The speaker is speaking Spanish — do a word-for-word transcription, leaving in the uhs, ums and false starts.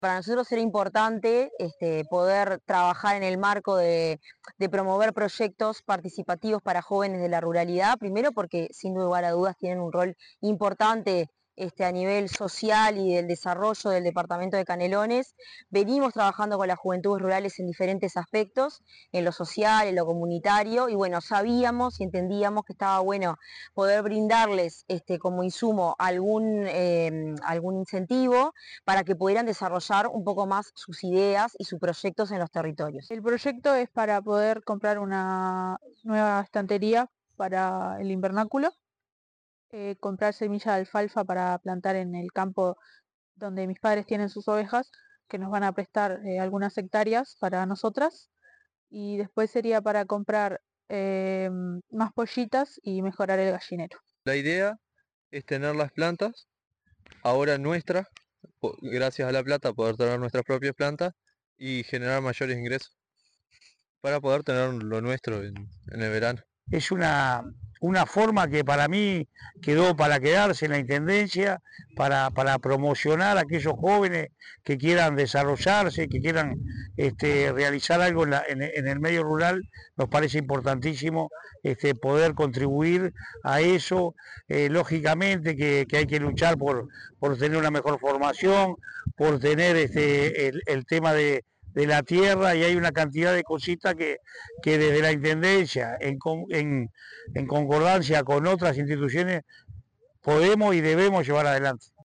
Para nosotros era importante este, poder trabajar en el marco de, de promover proyectos participativos para jóvenes de la ruralidad, primero porque sin lugar a dudas tienen un rol importante este, a nivel social y del desarrollo del departamento de Canelones. Venimos trabajando con las juventudes rurales en diferentes aspectos, en lo social, en lo comunitario, y bueno, sabíamos y entendíamos que estaba bueno poder brindarles este, como insumo algún, eh, algún incentivo para que pudieran desarrollar un poco más sus ideas y sus proyectos en los territorios. El proyecto es para poder comprar una nueva estantería para el invernáculo, eh, comprar semilla de alfalfa para plantar en el campo donde mis padres tienen sus ovejas, que nos van a prestar eh, algunas hectáreas para nosotras, y después sería para comprar eh, más pollitas y mejorar el gallinero. La idea es tener las plantas ahora nuestras, po- gracias a la plata poder tener nuestras propias plantas y generar mayores ingresos para poder tener lo nuestro en, en el verano. Es una, una forma que para mí quedó para quedarse en la Intendencia, para, para promocionar a aquellos jóvenes que quieran desarrollarse, que quieran este, realizar algo en, la, en, en el medio rural. Nos parece importantísimo este, poder contribuir a eso. Eh, lógicamente que, que hay que luchar por, por tener una mejor formación, por tener este, el, el tema de de la tierra, y hay una cantidad de cositas que, que desde la Intendencia, en, en, en concordancia con otras instituciones, podemos y debemos llevar adelante.